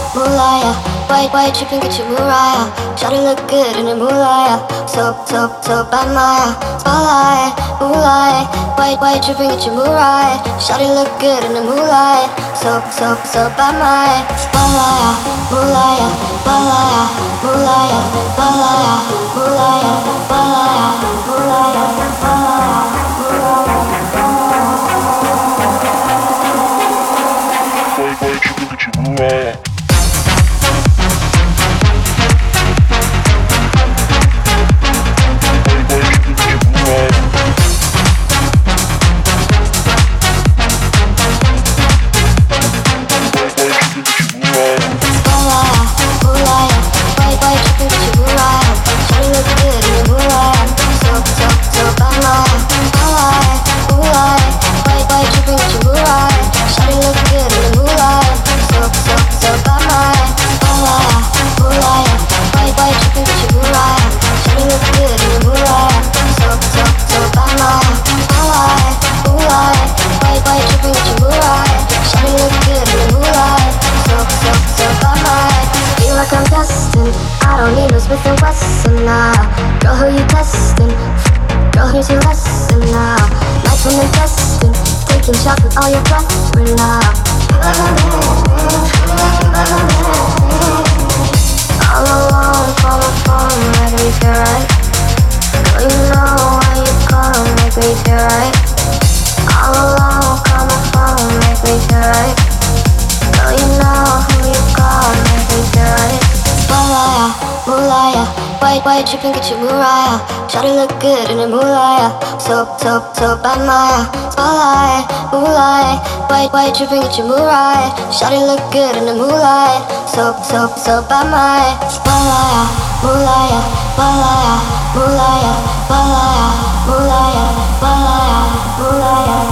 moolaya. Why tripping, get your Mariah? Try to look good in the moolaya. So bad Maya. Spotlight, moolaya. Why tripping, get your Mariah? Try to look good in the moolaya. So bad Maya. Spotlight, moolaya, moolaya, moolaya, moolaya, moolaya, moolaya, moolaya, moolaya. I don't need no Smith and Wesson now. Girl, who you testing? Girl, here's your lesson now. Nights when they're testing, taking shots with all your brethren now. All alone, call my phone, make me feel right. Girl, you know when you call, make me feel right. All alone, call my phone, make me feel right. Girl, you know who you call, make me feel right. Moolaya, moolaya, why tripping, get your Mariah? Try to look good in the moolaya. So bad Maya. Spotlight, moolaya, why tripping, get your Mariah? Try to look good in the moolaya. So bad Maya. Spotlight, moolaya, moolaya, moolaya, moolaya, moolaya, moolaya, moolaya.